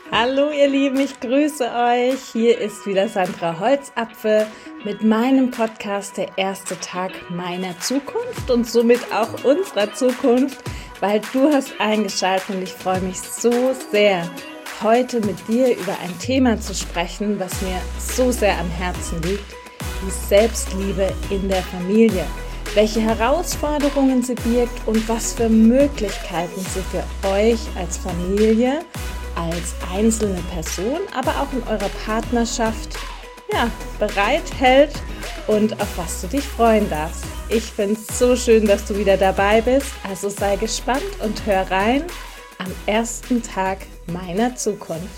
Hallo ihr Lieben, ich grüße euch. Hier ist wieder Sandra Holzapfel mit meinem Podcast Der erste Tag meiner Zukunft und somit auch unserer Zukunft, weil du hast eingeschaltet und ich freue mich so sehr, heute mit dir über ein Thema zu sprechen, was mir so sehr am Herzen liegt, die Selbstliebe in der Familie. Welche Herausforderungen sie birgt und was für Möglichkeiten sie für euch als Familie, als einzelne Person, aber auch in eurer Partnerschaft bereithält und auf was du dich freuen darfst. Ich finde es so schön, dass du wieder dabei bist, also sei gespannt und hör rein am ersten Tag meiner Zukunft.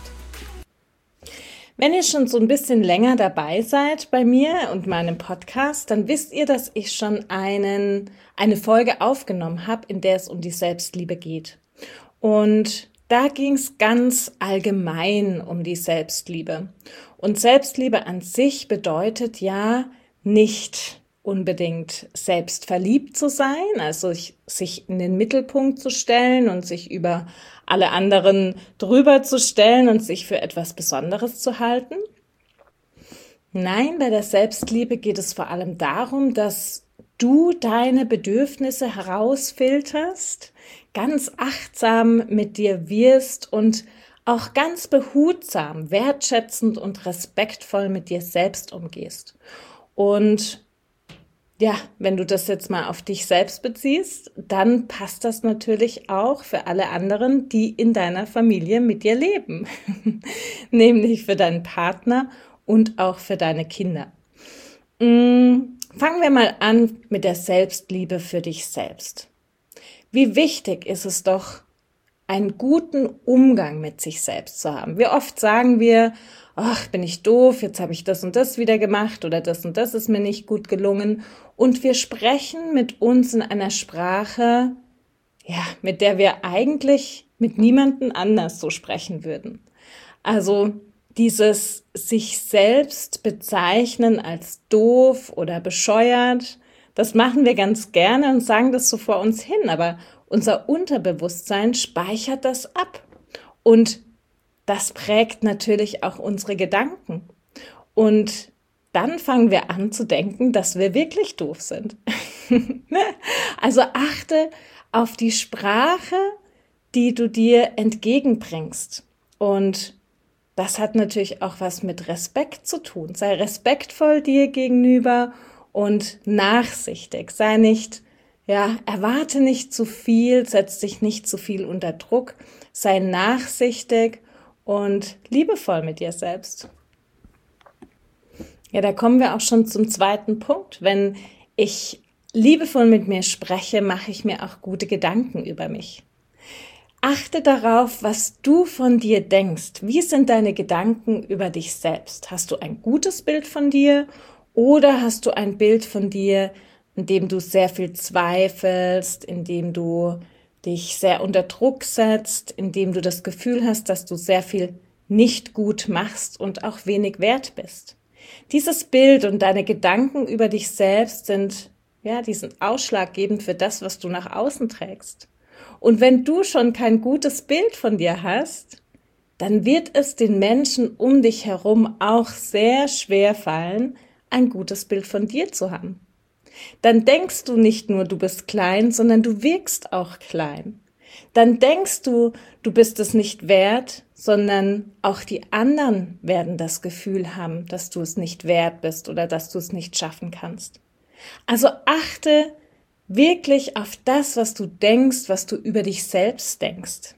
Wenn ihr schon so ein bisschen länger dabei seid bei mir und meinem Podcast, dann wisst ihr, dass ich schon eine Folge aufgenommen habe, in der es um die Selbstliebe geht. Und da ging es ganz allgemein um die Selbstliebe. Und Selbstliebe an sich bedeutet ja nicht unbedingt selbstverliebt zu sein, also sich in den Mittelpunkt zu stellen und sich über alle anderen drüber zu stellen und sich für etwas Besonderes zu halten. Nein, bei der Selbstliebe geht es vor allem darum, dass du deine Bedürfnisse herausfilterst, ganz achtsam mit dir wirst und auch ganz behutsam, wertschätzend und respektvoll mit dir selbst umgehst. Und ja, wenn du das jetzt mal auf dich selbst beziehst, dann passt das natürlich auch für alle anderen, die in deiner Familie mit dir leben, nämlich für deinen Partner und auch für deine Kinder. Fangen wir mal an mit der Selbstliebe für dich selbst. Wie wichtig ist es doch, einen guten Umgang mit sich selbst zu haben. Wie oft sagen wir, ach, bin ich doof, jetzt habe ich das und das wieder gemacht oder das und das ist mir nicht gut gelungen. Und wir sprechen mit uns in einer Sprache, mit der wir eigentlich mit niemandem anders so sprechen würden. Also dieses sich selbst bezeichnen als doof oder bescheuert, das machen wir ganz gerne und sagen das so vor uns hin, aber unser Unterbewusstsein speichert das ab und das prägt natürlich auch unsere Gedanken. Und dann fangen wir an zu denken, dass wir wirklich doof sind. Also achte auf die Sprache, die du dir entgegenbringst. Und das hat natürlich auch was mit Respekt zu tun. Sei respektvoll dir gegenüber und nachsichtig. Sei nicht, erwarte nicht zu viel, setz dich nicht zu viel unter Druck. Sei nachsichtig und liebevoll mit dir selbst. Ja, da kommen wir auch schon zum zweiten Punkt. Wenn ich liebevoll mit mir spreche, mache ich mir auch gute Gedanken über mich. Achte darauf, was du von dir denkst. Wie sind deine Gedanken über dich selbst? Hast du ein gutes Bild von dir oder hast du ein Bild von dir, in dem du sehr viel zweifelst, in dem du dich sehr unter Druck setzt, in dem du das Gefühl hast, dass du sehr viel nicht gut machst und auch wenig wert bist? Dieses Bild und deine Gedanken über dich selbst sind ausschlaggebend für das, was du nach außen trägst. Und wenn du schon kein gutes Bild von dir hast, dann wird es den Menschen um dich herum auch sehr schwer fallen, ein gutes Bild von dir zu haben. Dann denkst du nicht nur, du bist klein, sondern du wirkst auch klein. Dann denkst du, du bist es nicht wert, sondern auch die anderen werden das Gefühl haben, dass du es nicht wert bist oder dass du es nicht schaffen kannst. Also achte wirklich auf das, was du denkst, was du über dich selbst denkst.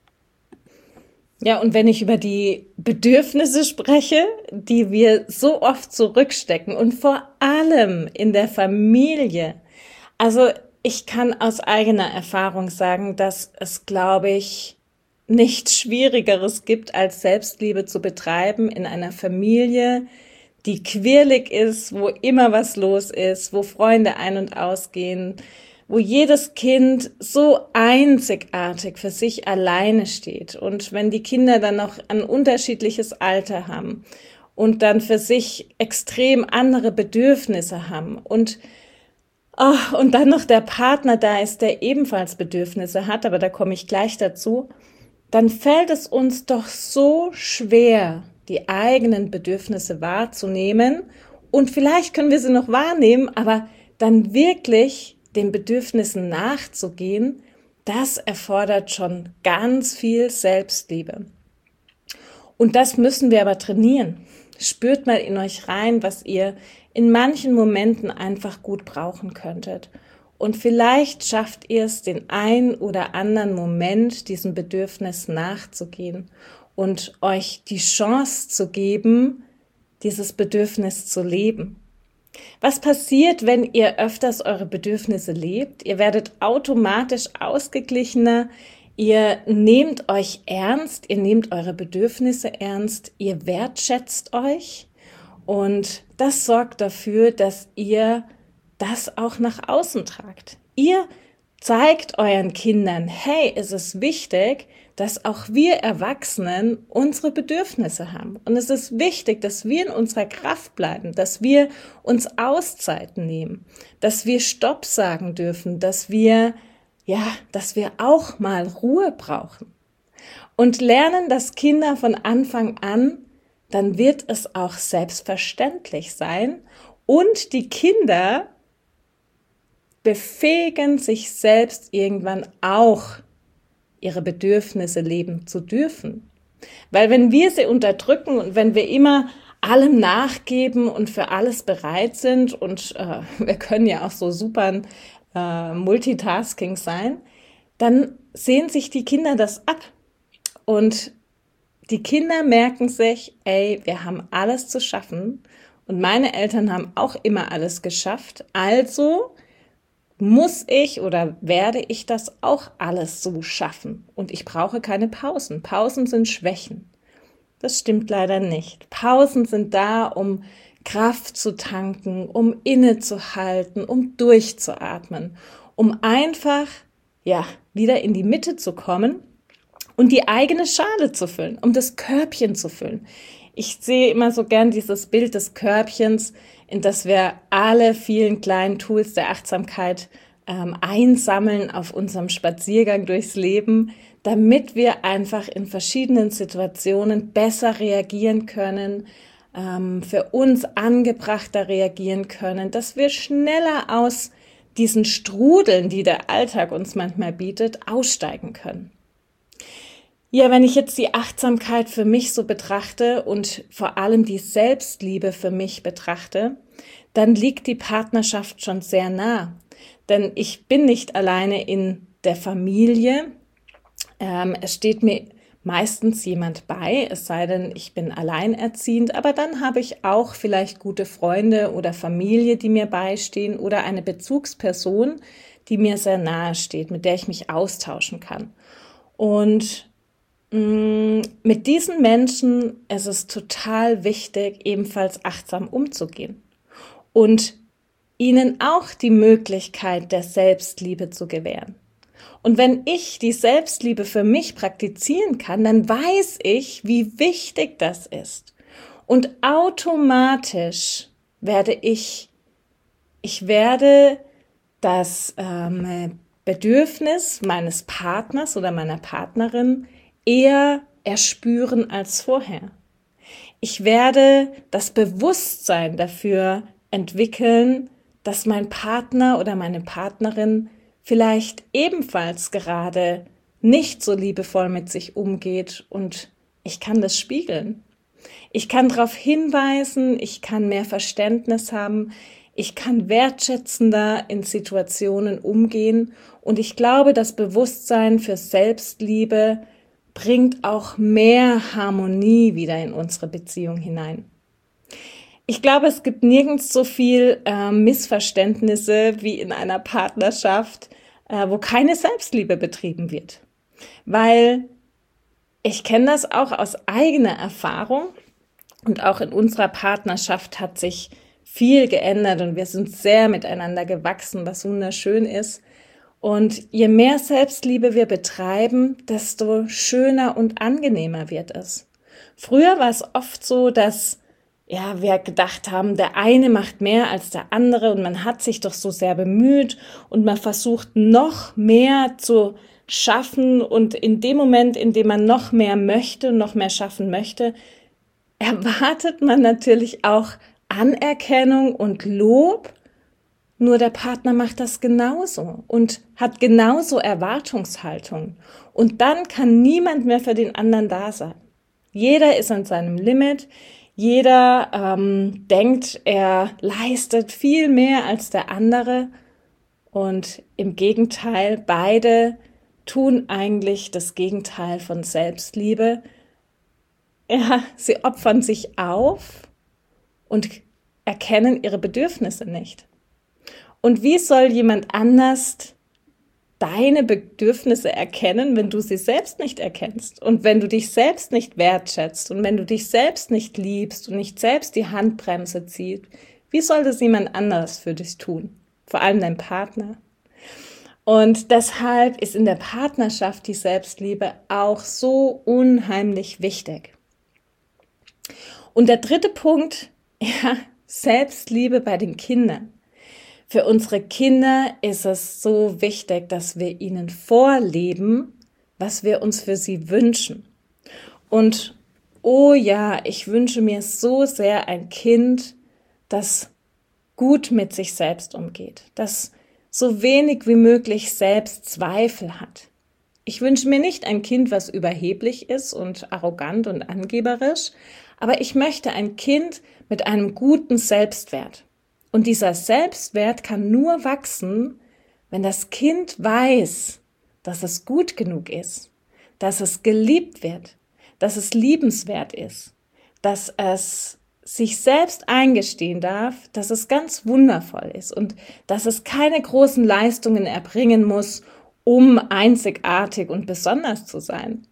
Ja, und wenn ich über die Bedürfnisse spreche, die wir so oft zurückstecken und vor allem in der Familie, also ich kann aus eigener Erfahrung sagen, dass es, glaube ich, nichts Schwierigeres gibt, als Selbstliebe zu betreiben in einer Familie, die quirlig ist, wo immer was los ist, wo Freunde ein- und ausgehen, wo jedes Kind so einzigartig für sich alleine steht. Und wenn die Kinder dann noch ein unterschiedliches Alter haben und dann für sich extrem andere Bedürfnisse haben und dann noch der Partner da ist, der ebenfalls Bedürfnisse hat, aber da komme ich gleich dazu, dann fällt es uns doch so schwer, die eigenen Bedürfnisse wahrzunehmen. Und vielleicht können wir sie noch wahrnehmen, aber dann wirklich den Bedürfnissen nachzugehen, das erfordert schon ganz viel Selbstliebe. Und das müssen wir aber trainieren. Spürt mal in euch rein, was ihr in manchen Momenten einfach gut brauchen könntet. Und vielleicht schafft ihr es, den einen oder anderen Moment diesem Bedürfnis nachzugehen und euch die Chance zu geben, dieses Bedürfnis zu leben. Was passiert, wenn ihr öfters eure Bedürfnisse lebt? Ihr werdet automatisch ausgeglichener, ihr nehmt euch ernst, ihr nehmt eure Bedürfnisse ernst, ihr wertschätzt euch und das sorgt dafür, dass ihr das auch nach außen tragt. Ihr zeigt euren Kindern, hey, es ist wichtig, dass auch wir Erwachsenen unsere Bedürfnisse haben. Und es ist wichtig, dass wir in unserer Kraft bleiben, dass wir uns Auszeiten nehmen, dass wir Stopp sagen dürfen, dass wir auch mal Ruhe brauchen. Und lernen das Kinder von Anfang an, dann wird es auch selbstverständlich sein und die Kinder befähigen sich selbst irgendwann auch, ihre Bedürfnisse leben zu dürfen. Weil wenn wir sie unterdrücken und wenn wir immer allem nachgeben und für alles bereit sind und wir können ja auch so super Multitasking sein, dann sehen sich die Kinder das ab. Und die Kinder merken sich, ey, wir haben alles zu schaffen und meine Eltern haben auch immer alles geschafft, also muss ich oder werde ich das auch alles so schaffen? Und ich brauche keine Pausen. Pausen sind Schwächen. Das stimmt leider nicht. Pausen sind da, um Kraft zu tanken, um innezuhalten, um durchzuatmen, um einfach, wieder in die Mitte zu kommen und die eigene Schale zu füllen, um das Körbchen zu füllen. Ich sehe immer so gern dieses Bild des Körbchens, in das wir alle vielen kleinen Tools der Achtsamkeit einsammeln auf unserem Spaziergang durchs Leben, damit wir einfach in verschiedenen Situationen besser reagieren können, für uns angebrachter reagieren können, dass wir schneller aus diesen Strudeln, die der Alltag uns manchmal bietet, aussteigen können. Ja, wenn ich jetzt die Achtsamkeit für mich so betrachte und vor allem die Selbstliebe für mich betrachte, dann liegt die Partnerschaft schon sehr nah. Denn ich bin nicht alleine in der Familie. Es steht mir meistens jemand bei, es sei denn, ich bin alleinerziehend. Aber dann habe ich auch vielleicht gute Freunde oder Familie, die mir beistehen oder eine Bezugsperson, die mir sehr nahe steht, mit der ich mich austauschen kann. Und mit diesen Menschen ist es total wichtig, ebenfalls achtsam umzugehen und ihnen auch die Möglichkeit der Selbstliebe zu gewähren. Und wenn ich die Selbstliebe für mich praktizieren kann, dann weiß ich, wie wichtig das ist. Und automatisch werde ich das Bedürfnis meines Partners oder meiner Partnerin eher erspüren als vorher. Ich werde das Bewusstsein dafür entwickeln, dass mein Partner oder meine Partnerin vielleicht ebenfalls gerade nicht so liebevoll mit sich umgeht und ich kann das spiegeln. Ich kann darauf hinweisen, ich kann mehr Verständnis haben, ich kann wertschätzender in Situationen umgehen und ich glaube, das Bewusstsein für Selbstliebe bringt auch mehr Harmonie wieder in unsere Beziehung hinein. Ich glaube, es gibt nirgends so viel Missverständnisse wie in einer Partnerschaft, wo keine Selbstliebe betrieben wird. Weil ich kenne das auch aus eigener Erfahrung und auch in unserer Partnerschaft hat sich viel geändert und wir sind sehr miteinander gewachsen, was wunderschön ist. Und je mehr Selbstliebe wir betreiben, desto schöner und angenehmer wird es. Früher war es oft so, dass wir gedacht haben, der eine macht mehr als der andere und man hat sich doch so sehr bemüht und man versucht noch mehr zu schaffen und in dem Moment, in dem man noch mehr möchte, noch mehr schaffen möchte, erwartet man natürlich auch Anerkennung und Lob, nur der Partner macht das genauso und hat genauso Erwartungshaltung. Und dann kann niemand mehr für den anderen da sein. Jeder ist an seinem Limit, jeder denkt, er leistet viel mehr als der andere und im Gegenteil, beide tun eigentlich das Gegenteil von Selbstliebe. Ja, sie opfern sich auf und erkennen ihre Bedürfnisse nicht. Und wie soll jemand anders deine Bedürfnisse erkennen, wenn du sie selbst nicht erkennst und wenn du dich selbst nicht wertschätzt und wenn du dich selbst nicht liebst und nicht selbst die Handbremse ziehst? Wie soll das jemand anderes für dich tun? Vor allem dein Partner. Und deshalb ist in der Partnerschaft die Selbstliebe auch so unheimlich wichtig. Und der dritte Punkt, ja, Selbstliebe bei den Kindern. Für unsere Kinder ist es so wichtig, dass wir ihnen vorleben, was wir uns für sie wünschen. Und oh ja, ich wünsche mir so sehr ein Kind, das gut mit sich selbst umgeht, das so wenig wie möglich Selbstzweifel hat. Ich wünsche mir nicht ein Kind, was überheblich ist und arrogant und angeberisch, aber ich möchte ein Kind mit einem guten Selbstwert. Und dieser Selbstwert kann nur wachsen, wenn das Kind weiß, dass es gut genug ist, dass es geliebt wird, dass es liebenswert ist, dass es sich selbst eingestehen darf, dass es ganz wundervoll ist und dass es keine großen Leistungen erbringen muss, um einzigartig und besonders zu sein.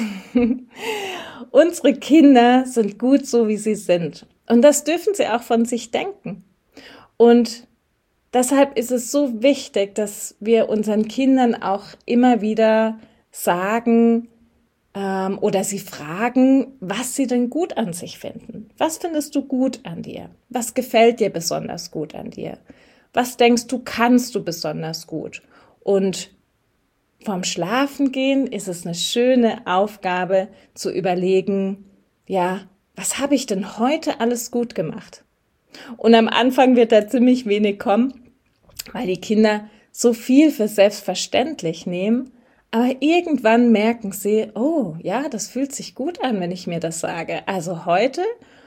Unsere Kinder sind gut so, wie sie sind. Und das dürfen sie auch von sich denken. Und deshalb ist es so wichtig, dass wir unseren Kindern auch immer wieder sagen oder sie fragen, was sie denn gut an sich finden. Was findest du gut an dir? Was gefällt dir besonders gut an dir? Was denkst du, kannst du besonders gut? Und vorm Schlafengehen ist es eine schöne Aufgabe zu überlegen, ja, was habe ich denn heute alles gut gemacht? Und am Anfang wird da ziemlich wenig kommen, weil die Kinder so viel für selbstverständlich nehmen. Aber irgendwann merken sie, oh ja, das fühlt sich gut an, wenn ich mir das sage. Also heute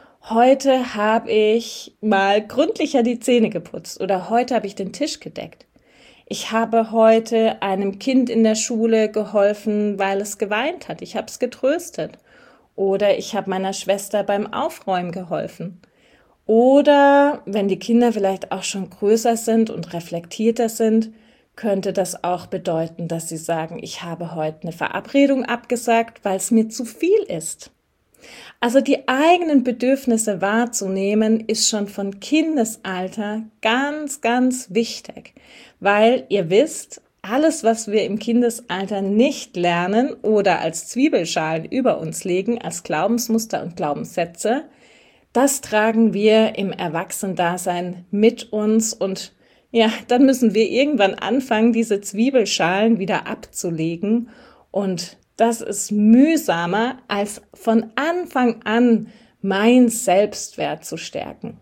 habe ich mal gründlicher die Zähne geputzt oder heute habe ich den Tisch gedeckt. Ich habe heute einem Kind in der Schule geholfen, weil es geweint hat. Ich habe es getröstet. Oder ich habe meiner Schwester beim Aufräumen geholfen. Oder wenn die Kinder vielleicht auch schon größer sind und reflektierter sind, könnte das auch bedeuten, dass sie sagen, ich habe heute eine Verabredung abgesagt, weil es mir zu viel ist. Also die eigenen Bedürfnisse wahrzunehmen, ist schon von Kindesalter ganz, ganz wichtig, weil ihr wisst, alles, was wir im Kindesalter nicht lernen oder als Zwiebelschalen über uns legen, als Glaubensmuster und Glaubenssätze, das tragen wir im Erwachsenendasein mit uns und ja, dann müssen wir irgendwann anfangen, diese Zwiebelschalen wieder abzulegen und das ist mühsamer, als von Anfang an mein Selbstwert zu stärken.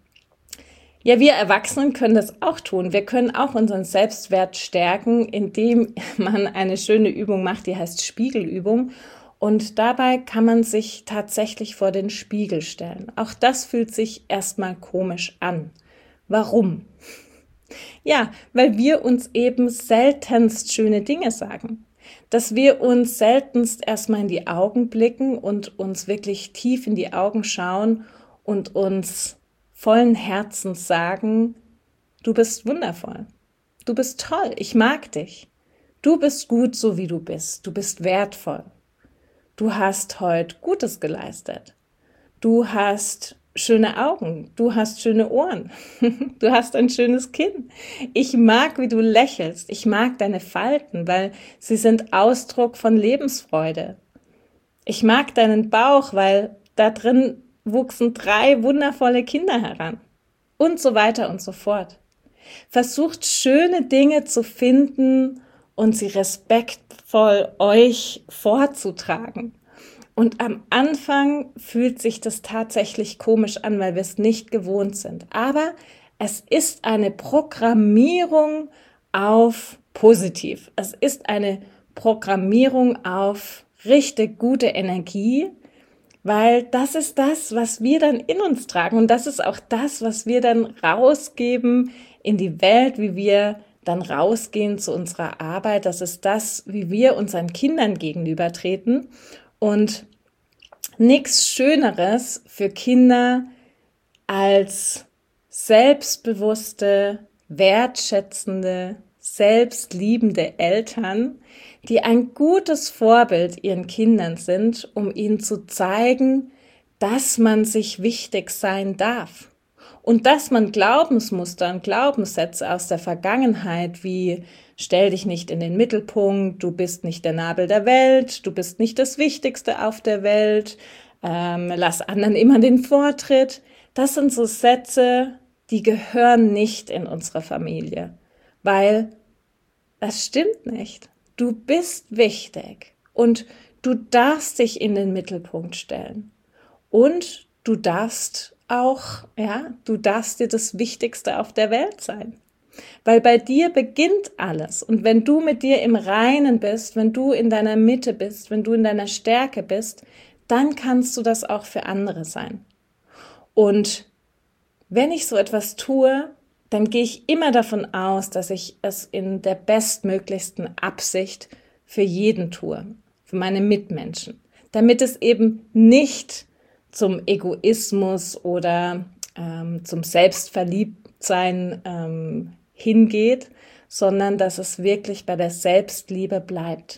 Ja, wir Erwachsenen können das auch tun. Wir können auch unseren Selbstwert stärken, indem man eine schöne Übung macht, die heißt Spiegelübung. Und dabei kann man sich tatsächlich vor den Spiegel stellen. Auch das fühlt sich erstmal komisch an. Warum? Ja, weil wir uns eben seltenst schöne Dinge sagen. Dass wir uns seltenst erstmal in die Augen blicken und uns wirklich tief in die Augen schauen und uns vollen Herzens sagen, du bist wundervoll, du bist toll, ich mag dich, du bist gut so wie du bist wertvoll. Du hast heute Gutes geleistet. Du hast schöne Augen. Du hast schöne Ohren. Du hast ein schönes Kinn. Ich mag, wie du lächelst. Ich mag deine Falten, weil sie sind Ausdruck von Lebensfreude. Ich mag deinen Bauch, weil da drin wuchsen 3 wundervolle Kinder heran. Und so weiter und so fort. Versucht schöne Dinge zu finden und sie respektvoll euch vorzutragen. Und am Anfang fühlt sich das tatsächlich komisch an, weil wir es nicht gewohnt sind. Aber es ist eine Programmierung auf positiv. Es ist eine Programmierung auf richtig gute Energie, weil das ist das, was wir dann in uns tragen und das ist auch das, was wir dann rausgeben in die Welt, wie wir dann rausgehen zu unserer Arbeit. Das ist das, wie wir unseren Kindern gegenübertreten und nichts Schöneres für Kinder als selbstbewusste, wertschätzende, selbstliebende Eltern, die ein gutes Vorbild ihren Kindern sind, um ihnen zu zeigen, dass man sich wichtig sein darf und dass man Glaubensmuster und Glaubenssätze aus der Vergangenheit wie stell dich nicht in den Mittelpunkt, du bist nicht der Nabel der Welt, du bist nicht das Wichtigste auf der Welt, lass anderen immer den Vortritt. Das sind so Sätze, die gehören nicht in unsere Familie, weil es stimmt nicht. Du bist wichtig und du darfst dich in den Mittelpunkt stellen und du darfst dir das Wichtigste auf der Welt sein. Weil bei dir beginnt alles und wenn du mit dir im Reinen bist, wenn du in deiner Mitte bist, wenn du in deiner Stärke bist, dann kannst du das auch für andere sein. Und wenn ich so etwas tue, dann gehe ich immer davon aus, dass ich es in der bestmöglichsten Absicht für jeden tue, für meine Mitmenschen, damit es eben nicht zum Egoismus oder zum Selbstverliebtsein hingeht, sondern dass es wirklich bei der Selbstliebe bleibt.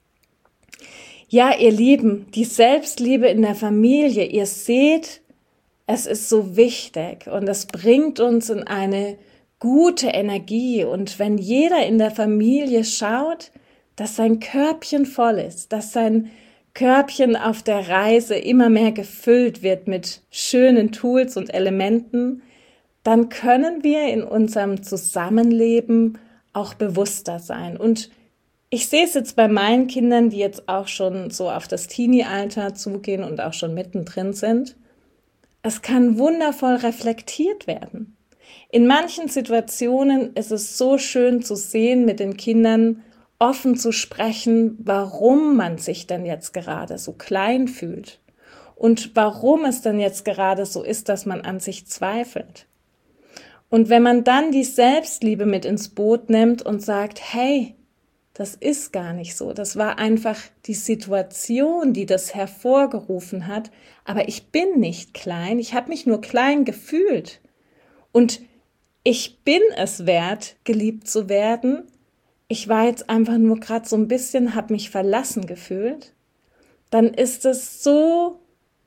Ja, ihr Lieben, die Selbstliebe in der Familie, ihr seht, es ist so wichtig und es bringt uns in eine gute Energie. Und wenn jeder in der Familie schaut, dass sein Körbchen voll ist, dass sein Körbchen auf der Reise immer mehr gefüllt wird mit schönen Tools und Elementen, dann können wir in unserem Zusammenleben auch bewusster sein. Und ich sehe es jetzt bei meinen Kindern, die jetzt auch schon so auf das Teenie-Alter zugehen und auch schon mittendrin sind. Es kann wundervoll reflektiert werden. In manchen Situationen ist es so schön zu sehen, mit den Kindern offen zu sprechen, warum man sich denn jetzt gerade so klein fühlt und warum es denn jetzt gerade so ist, dass man an sich zweifelt. Und wenn man dann die Selbstliebe mit ins Boot nimmt und sagt, hey, das ist gar nicht so. Das war einfach die Situation, die das hervorgerufen hat. Aber ich bin nicht klein. Ich habe mich nur klein gefühlt. Und ich bin es wert, geliebt zu werden. Ich war jetzt einfach nur gerade so ein bisschen, habe mich verlassen gefühlt. Dann ist es so,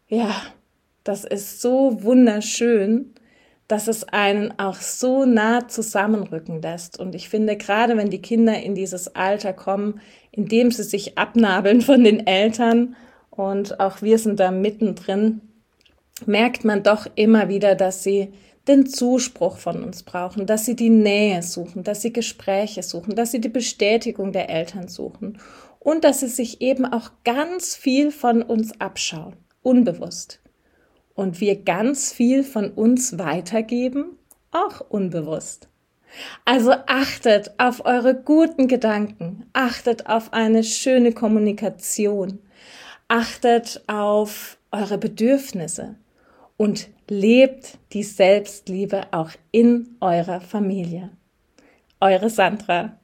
das ist so wunderschön, dass es einen auch so nah zusammenrücken lässt. Und ich finde, gerade wenn die Kinder in dieses Alter kommen, in dem sie sich abnabeln von den Eltern und auch wir sind da mittendrin, merkt man doch immer wieder, dass sie den Zuspruch von uns brauchen, dass sie die Nähe suchen, dass sie Gespräche suchen, dass sie die Bestätigung der Eltern suchen und dass sie sich eben auch ganz viel von uns abschauen, unbewusst. Und wir ganz viel von uns weitergeben, auch unbewusst. Also achtet auf eure guten Gedanken, achtet auf eine schöne Kommunikation, achtet auf eure Bedürfnisse und lebt die Selbstliebe auch in eurer Familie. Eure Sandra.